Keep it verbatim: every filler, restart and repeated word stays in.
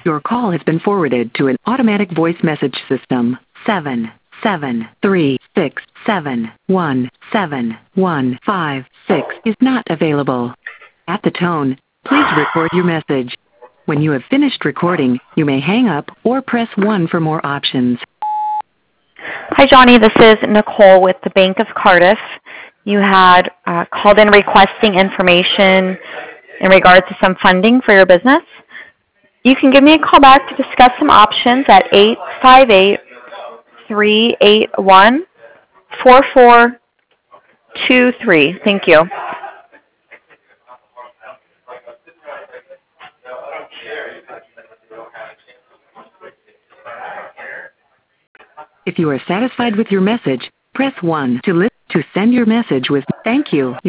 Your call has been forwarded to an automatic voice message system. Seven, seven, three, six, seven, one, seven, one, five, six is not available. At the tone, please record your message. When you have finished recording, you may hang up or press one for more options. Hi, Johnny. This is Nicole with the Bank of Cardiff. You had uh, called in requesting information in regards to some funding for your business. You can give me a call back to discuss some options at eight five eight, three eight one, four four two three. Thank you. If you are satisfied with your message, press one to list to send your message with thank you.